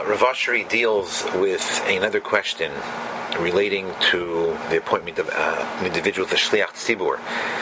Rav Ashri deals with another question relating to the appointment of an individual as Shliach Tzibur.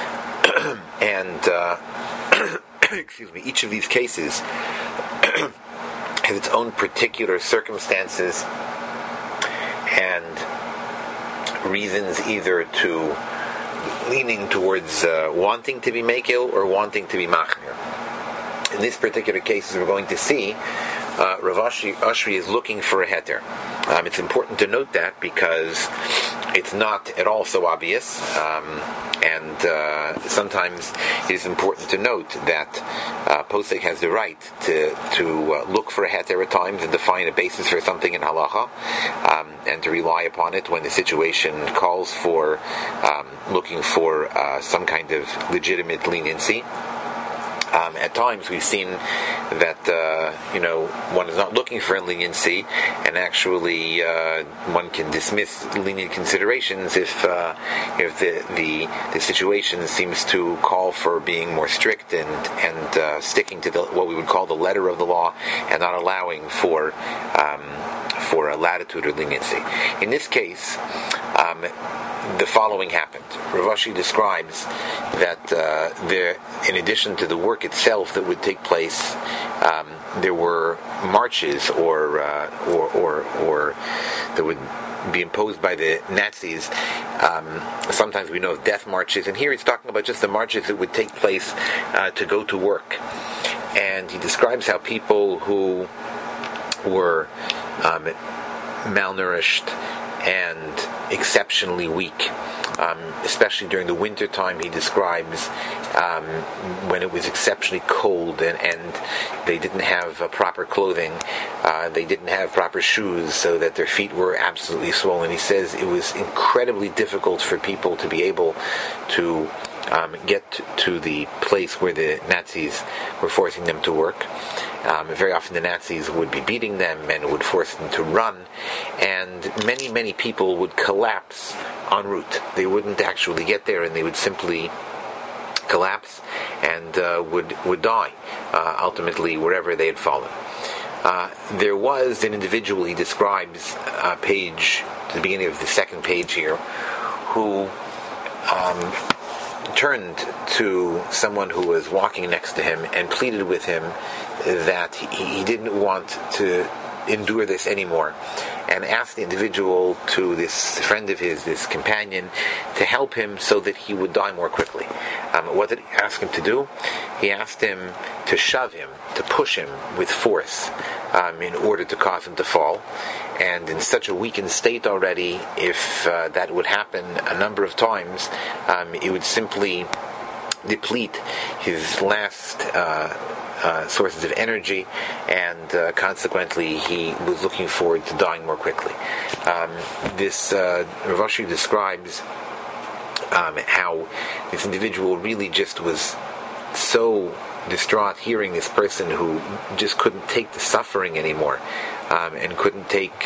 And excuse me, each of these cases has its own particular circumstances and reasons, either to leaning towards wanting to be makil or wanting to be machmir. In this particular case, as we're going to see, Rav Ashri is looking for a heter. It's important to note that because it's not at all so obvious, and sometimes it is important to note that Posek has the right to look for a heter at times and to find a basis for something in halacha, and to rely upon it when the situation calls for looking for some kind of legitimate leniency. At times we've seen that one is not looking for leniency, and actually one can dismiss lenient considerations if the situation seems to call for being more strict and sticking to what we would call the letter of the law, and not allowing for a latitude or leniency. In this case, the following happened. Rav Ashri describes that there, in addition to the work itself that would take place, there were marches or that would be imposed by the Nazis. Sometimes we know of death marches, and here he's talking about just the marches that would take place to go to work. And he describes how people who were malnourished and exceptionally weak, especially during the winter time, he describes when it was exceptionally cold and they didn't have proper clothing, they didn't have proper shoes, so that their feet were absolutely swollen. He says it was incredibly difficult for people to be able to get to the place where the Nazis were forcing them to work. Very often the Nazis would be beating them and would force them to run, and many people would collapse en route. They wouldn't actually get there, and they would simply collapse and would die ultimately wherever they had fallen. There was an individual, he describes page to the beginning of the second page here, who turned to someone who was walking next to him and pleaded with him that he didn't want to endure this anymore, and asked the individual, to this friend of his, this companion, to help him so that he would die more quickly. What did he ask him to do? He asked him to shove him, to push him with force, in order to cause him to fall. And in such a weakened state already, if that would happen a number of times, it would simply deplete his last sources of energy, and consequently he was looking forward to dying more quickly. This Rav Ashri describes how this individual really just was so distraught hearing this person who just couldn't take the suffering anymore, and couldn't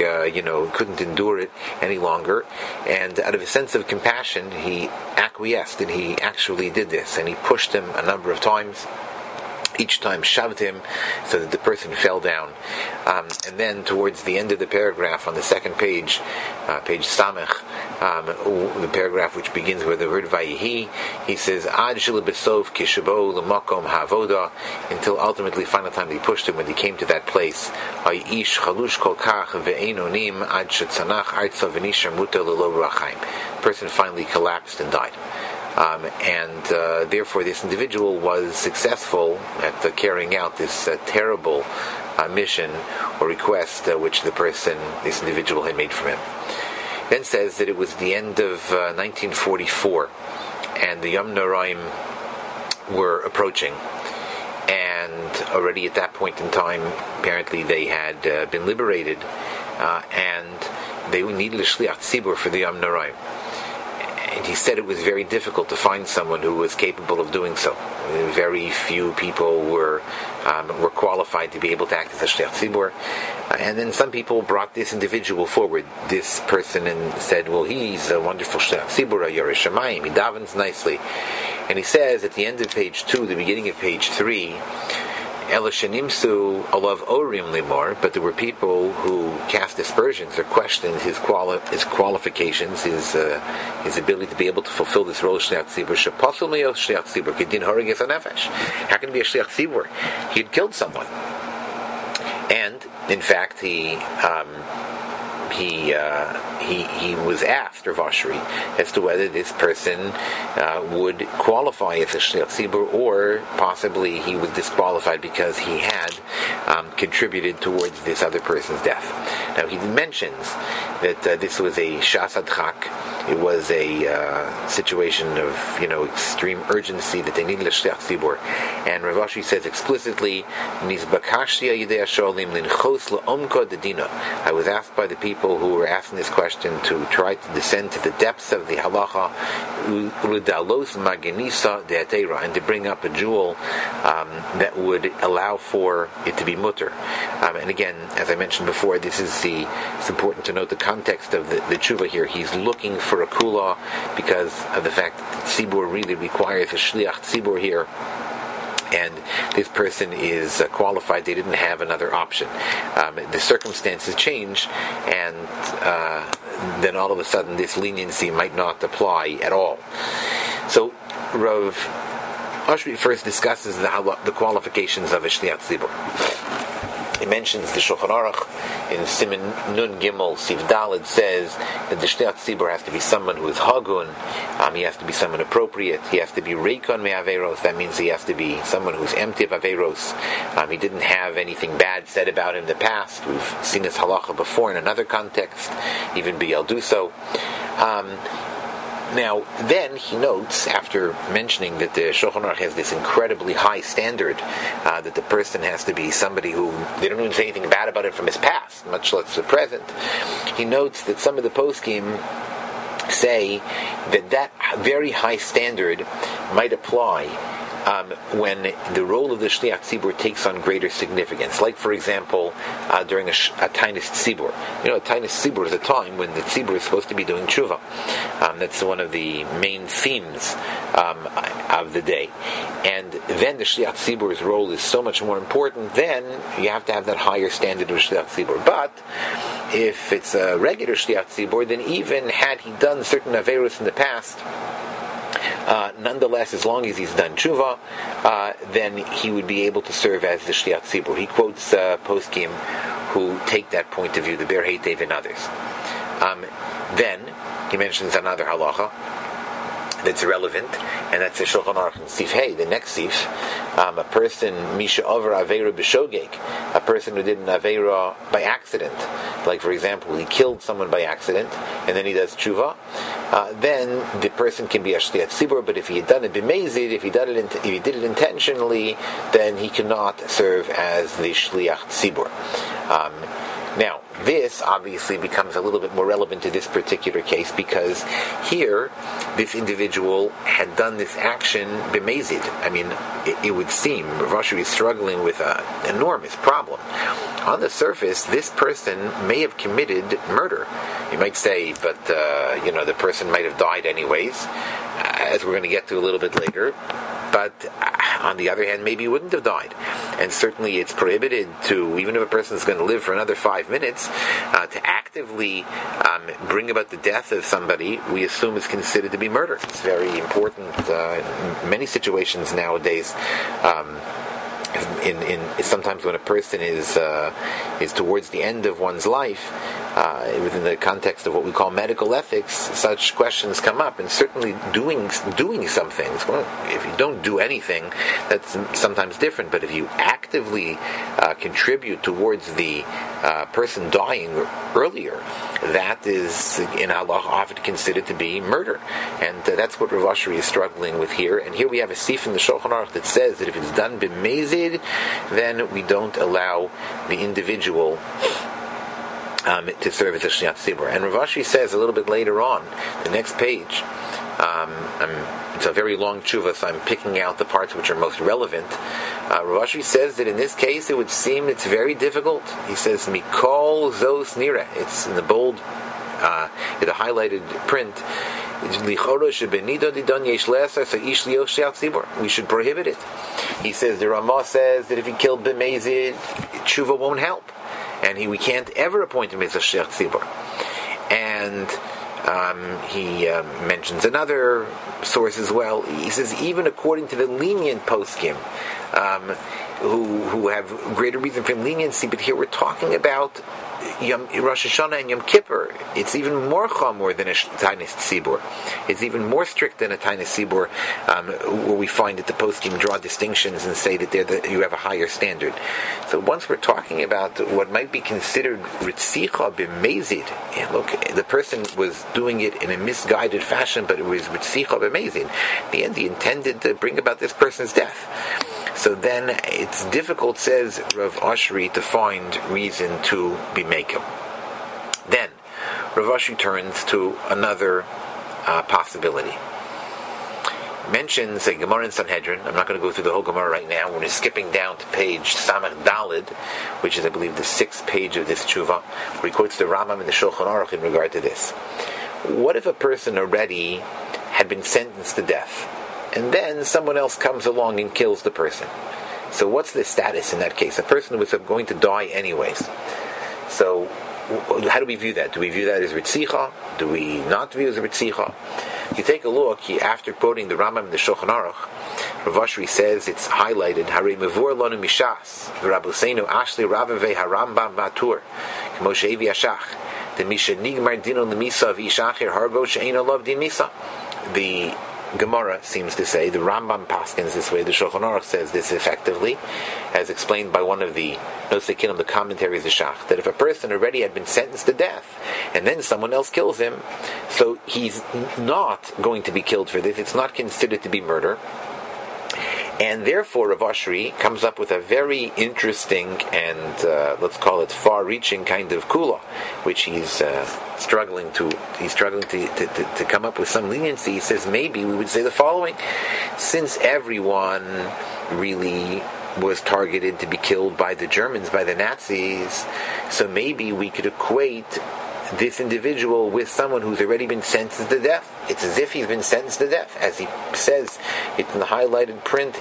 endure it any longer, and out of a sense of compassion he acquiesced, and he actually did this, and he pushed him a number of times, each time shoved him so that the person fell down. And then towards the end of the paragraph on the second page, page Samech, the paragraph which begins with the word Vayihi, he says, Ad shel besov kishabo l'makom havoda, until ultimately, final time they pushed him when they came to that place. Ha'ish chalush kol kach ve'einonim ad shetzanach artza v'nishar muta l'lo rachayim. The person finally collapsed and died. And therefore this individual was successful at carrying out this terrible mission or request which this individual had made from him. Then says that it was the end of 1944, and the Yom Noraim were approaching, and already at that point in time apparently they had been liberated, and they needed a Shliach Tzibur for the Yom Noraim. And he said it was very difficult to find someone who was capable of doing so. Very few people were qualified to be able to act as a Shliach Tzibur. And then some people brought this individual forward, this person, and said, well, he's a wonderful Shliach Tzibur, a Yerei Shamayim, he davens nicely. And he says at the end of page 2, the beginning of page 3, Elishanimsu alav orim limor, but there were people who cast aspersions or questioned his qualifications, his ability to be able to fulfill this role of shliach tzibur. Shepasul me'il shliach tzibur kedin harages hanefesh. How can he be a shliach tzibur? He had killed someone, and in fact he was asked, Rav Ashri, as to whether this person would qualify as a shliach tzibur, or possibly he was disqualified because he had contributed towards this other person's death. Now he mentions that this was a shas adchak. It was a situation of extreme urgency that they needed a shliach tzibur, and Rav Ashri says explicitly, I was asked by the people who were asking this question to try to descend to the depths of the halacha and to bring up a jewel that would allow for it to be mutter. And again, as I mentioned before, it's important to note the context of the tshuva here. He's looking for a kula because of the fact that tzibur really requires a shliach tzibur here, and this person is qualified. They didn't have another option. The circumstances change, and then all of a sudden this leniency might not apply at all. So Rav Ashri first discusses the qualifications of a shliach tzibur. He mentions the Shulchan Aruch in Siman Nun Gimel Siv Daled says that the shliach tzibur has to be someone who is hagun. He has to be someone appropriate. He has to be reikon me'averos. That means he has to be someone who's empty of averos. He didn't have anything bad said about him in the past. We've seen this halacha before in another context, even B'Yalduso. Now, then he notes, after mentioning that the Shulchan Aruch has this incredibly high standard, that the person has to be somebody who they don't even say anything bad about it from his past, much less the present. He notes that some of the poskim say that very high standard might apply when the role of the shliach tzibur takes on greater significance. Like, for example, during a tainus tzibur. A tainus tzibur is a time when the tzibur is supposed to be doing tshuva. That's one of the main themes of the day. And then the shliach tzibur's role is so much more important. Then you have to have that higher standard of shliach tzibur. But if it's a regular shliach tzibur, then even had he done certain averus in the past, nonetheless, as long as he's done tshuva, then he would be able to serve as the shliach tzibur. He quotes poskim who take that point of view, the Ber Heitev and others. Then he mentions another halacha that's relevant, and that's the Shulchan Aruch Sif Hey, the next Sif. A person, Misha Over Aveira B'Shogeg, a person who did an Aveira by accident. Like, for example, he killed someone by accident, and then he does tshuva. Then the person can be a shliach tzibur, but if he had done it b'meizid, if he did it intentionally, then he cannot serve as the shliach tzibur. Now, this obviously becomes a little bit more relevant to this particular case, because here, this individual had done this action b'mezid. I mean, it would seem Rav Ashri is struggling with an enormous problem. On the surface, this person may have committed murder. You might say, but the person might have died anyways, as we're going to get to a little bit later. But on the other hand, maybe he wouldn't have died. And certainly it's prohibited to, even if a person is going to live for another 5 minutes, to actively bring about the death of somebody, we assume is considered to be murder. It's very important in many situations nowadays. In sometimes when a person is towards the end of one's life, within the context of what we call medical ethics, such questions come up, and certainly doing some things. Well, if you don't do anything, that's sometimes different. But if you actively contribute towards the person dying earlier, that is in Allah often considered to be murder, and that's what Rav Ashri is struggling with here. And here we have a sif in the Shulchan Aruch that says that if it's done b'mezid, then we don't allow the individual to serve as a shliach tzibur. And Rav Ashri says a little bit later on, the next page, it's a very long tshuva, so I'm picking out the parts which are most relevant. Rav Ashri says that in this case it would seem it's very difficult. He says, Mikol Zos Nira. It's in the bold, in the highlighted print. We should prohibit it. He says, the Ramah says that if he killed b'mezid, tshuva won't help. And we can't ever appoint him as a sheikh tzibur. And he mentions another source as well. He says, even according to the lenient poskim, who have greater reason for leniency, but here we're talking about Rosh Hashanah and Yom Kippur. It's even more chamor than a Tainis Tzibur. It's even more strict than a Tainis Tzibur, where we find that the poskim draw distinctions and say that you have a higher standard. So once we're talking about what might be considered Ritzicha b'mezid, and look, the person was doing it in a misguided fashion, but it was Ritzicha b'mezid. In the end, he intended to bring about this person's death. So then it's difficult, says Rav Ashri, to find reason to be makel. Then Rav Ashri turns to another possibility. Mentions a Gemara in Sanhedrin. I'm not going to go through the whole Gemara right now. We're just skipping down to page Samach Dalid, which is, I believe, the 6th page of this tshuva, where he quotes the Rambam and the Shulchan Aruch in regard to this. What if a person already had been sentenced to death, and then someone else comes along and kills the person? So what's the status in that case? A person was going to die anyways. So how do we view that? Do we view that as Ritzicha? Do we not view it as Ritzicha? You take a look, after quoting the Rambam and the Shulchan Aruch, Rav Ashri says, it's highlighted, Hare mevur lanu mishas, v'rabuseinu ashli ravave harambam vatur, k'mo she'evi ashach, the misha nigmar dino l'misa v'ishachir hargo she'ein olav din misa. The Gemara seems to say, the Rambam paskins this way, the Shulchan Aruch says this effectively, as explained by one of the Nosei Kinim, the commentaries of Shach, that if a person already had been sentenced to death, and then someone else kills him, so he's not going to be killed for this, it's not considered to be murder. And therefore Rav Ashri comes up with a very interesting and let's call it far-reaching kind of kula, which he's struggling to come up with some leniency. He says maybe we would say the following: since everyone really was targeted to be killed by the Germans, by the Nazis, so maybe we could equate this individual with someone who's already been sentenced to death. It's as if he's been sentenced to death. As he says, it's in the highlighted print,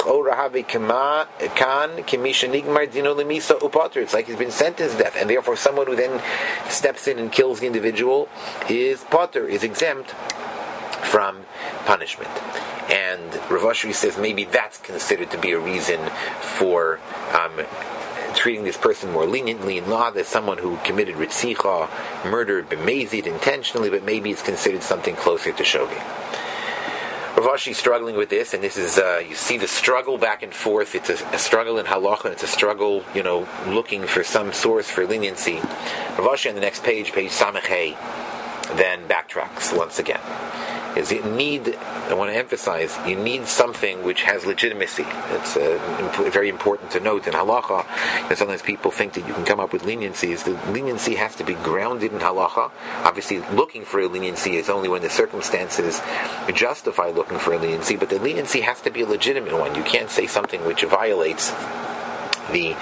it's like he's been sentenced to death, and therefore someone who then steps in and kills the individual is potter, is exempt from punishment. And Rav Ashri says maybe that's considered to be a reason for treating this person more leniently in law, as someone who committed ritzicha, murdered b'mezid intentionally, but maybe it's considered something closer to shogeg. Rav Ashri is struggling with this, and this is, you see the struggle back and forth. It's a struggle in halacha, and it's a struggle, looking for some source for leniency. Rav Ashri on the next page, page Samach Hey, then backtracks once again. I want to emphasize, you need something which has legitimacy. It's very important to note in halacha, that sometimes people think that you can come up with leniencies. The leniency has to be grounded in halacha. Obviously, looking for a leniency is only when the circumstances justify looking for a leniency, but the leniency has to be a legitimate one. You can't say something which violates the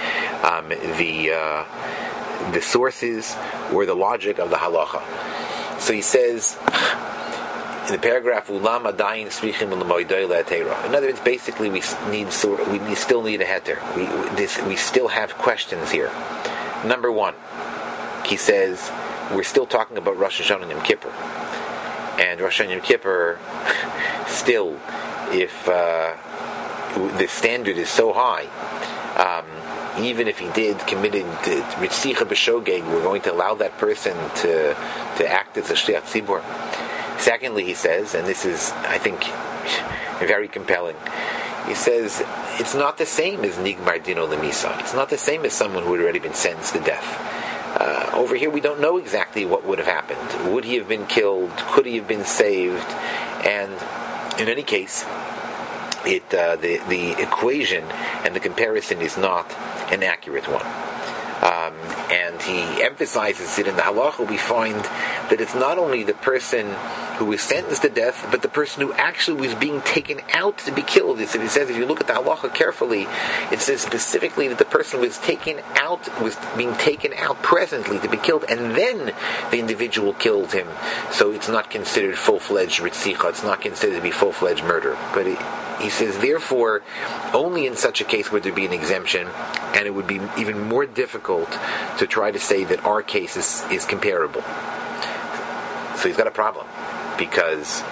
sources or the logic of the halacha. So he says in the paragraph, "Ulam adayin srichim l'moidei le'atera." In other words, basically, we still need a heter. We still have questions here. Number one, he says we're still talking about Rosh Hashanah and Yom Kippur, and Rosh Hashanah and Yom Kippur still, if the standard is so high. Even if he committed ritzicha b'shogeg, we're going to allow that person to act as a shliach tzibur. Secondly, he says, and this is, I think, very compelling, he says, it's not the same as nigmar dino lemisa. It's not the same as someone who had already been sentenced to death. Over here, we don't know exactly what would have happened. Would he have been killed? Could he have been saved? And in any case, the equation and the comparison is not an accurate one. And he emphasizes it in the halacha. We find that it's not only the person who was sentenced to death, but the person who actually was being taken out to be killed. It says, if you look at the halacha carefully, it says specifically that the person was being taken out presently to be killed, and then the individual killed him. So it's not considered full-fledged ritzicha. It's not considered to be full-fledged murder. But he says, therefore, only in such a case would there be an exemption, and it would be even more difficult to try to say that our case is comparable. So he's got a problem, because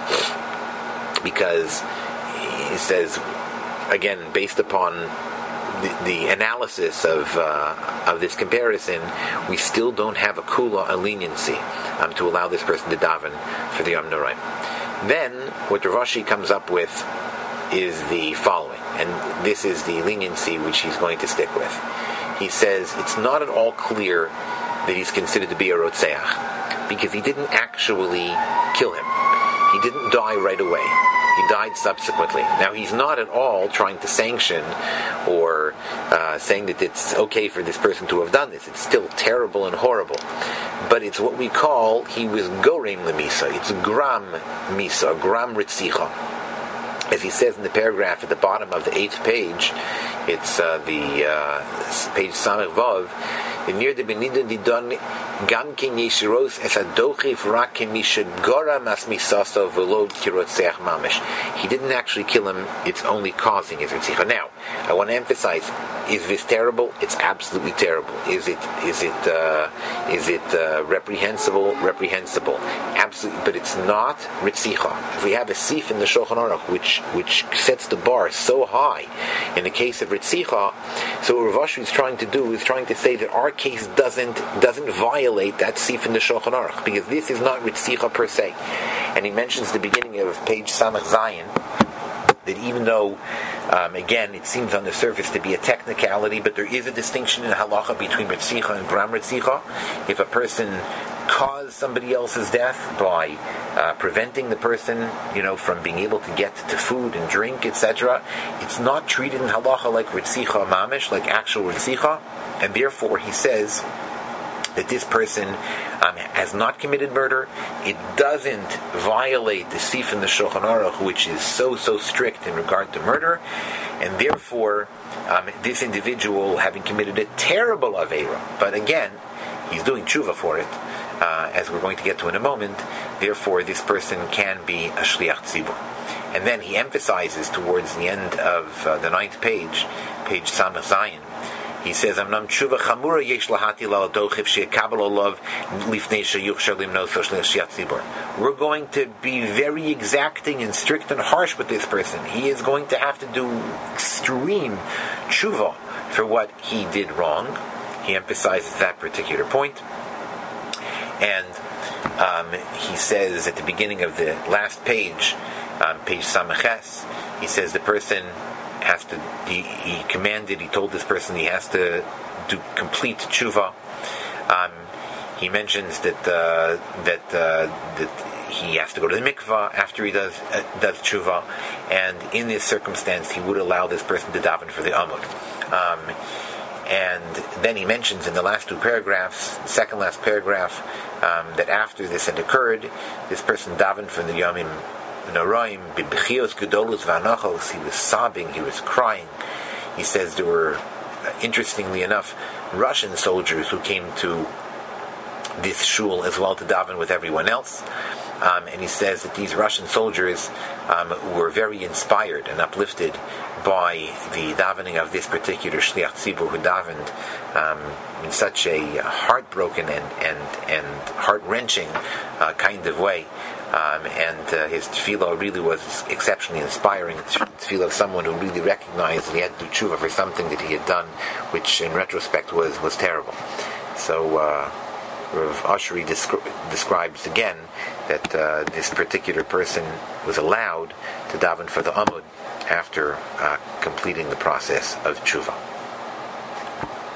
he says, again, based upon the analysis of this comparison, we still don't have a kula, a leniency, to allow this person to daven for the Yom Noraim. Then, what Rav Ashi comes up with is the following, and this is the leniency which he's going to stick with. He says it's not at all clear that he's considered to be a rotzeach, because he didn't actually kill him. He didn't die right away. He died subsequently. Now, he's not at all trying to sanction or saying that it's okay for this person to have done this. It's still terrible and horrible. But it's what we call, he was goreim lemisa. It's gram misa, gram ritzicha. As he says in the paragraph at the bottom of the 8th page, it's the page Samech Vav, near the Benidon Didon Gamkin Yeshiros es Adochif Rakim Mishagora Mas Misasa Velod Kirotzeach Mamish. He didn't actually kill him, it's only causing his ritzicha. Now, I want to emphasize, is this terrible? It's absolutely terrible. Is it reprehensible? Reprehensible. Absolutely, but it's not ritzicha. If we have a sif in the Shulchan Aruch which sets the bar so high in the case of ritzicha, so what Rav Ashi is trying to do is trying to say that our case doesn't violate that sif in the Shulchan Aruch, because this is not ritzicha per se. And he mentions the beginning of page Samach Zayin, that even though, again, it seems on the surface to be a technicality, but there is a distinction in halacha between ritzicha and gram ritzicha. If a person caused somebody else's death by preventing the person, from being able to get to food and drink, etc., it's not treated in halacha like ritzicha mamish, like actual ritzicha, and therefore he says that this person has not committed murder. It doesn't violate the sif in the Shulchan Aruch, which is so strict in regard to murder, and therefore this individual, having committed a terrible aveira, but again, he's doing tshuva for it, as we're going to get to in a moment, therefore this person can be a shliach tzibur. And then he emphasizes towards the end of the 9th page, page Samach Zayin, he says, "Amnam tshuva chamura yesh lahatil al dochiv she'kabel olav lifnei sheyuchshar limnos shliach tzibur." We're going to be very exacting and strict and harsh with this person. He is going to have to do extreme tshuva for what he did wrong. He emphasizes that particular point. And he says at the beginning of the last page, page Samaches, he says the person has to, he told this person he has to do complete tshuva. He mentions that he has to go to the mikvah after he does tshuva, and in this circumstance he would allow this person to daven for the amud. And then he mentions in the last 2 paragraphs, second last paragraph, that after this had occurred, this person davened for the Yomim Noraim, B'chios Gedolos V'anachos. He was sobbing, he was crying. He says there were, interestingly enough, Russian soldiers who came to this shul as well to daven with everyone else. And he says that these Russian soldiers were very inspired and uplifted by the davening of this particular shliach tzibur who davened in such a heartbroken and heart-wrenching kind of way. And his tefillah really was exceptionally inspiring. It's tefillah of someone who really recognized that he had to do tshuva for something that he had done, which in retrospect was terrible. So Rav Asheri describes again that this particular person was allowed to daven for the amud after completing the process of tshuva.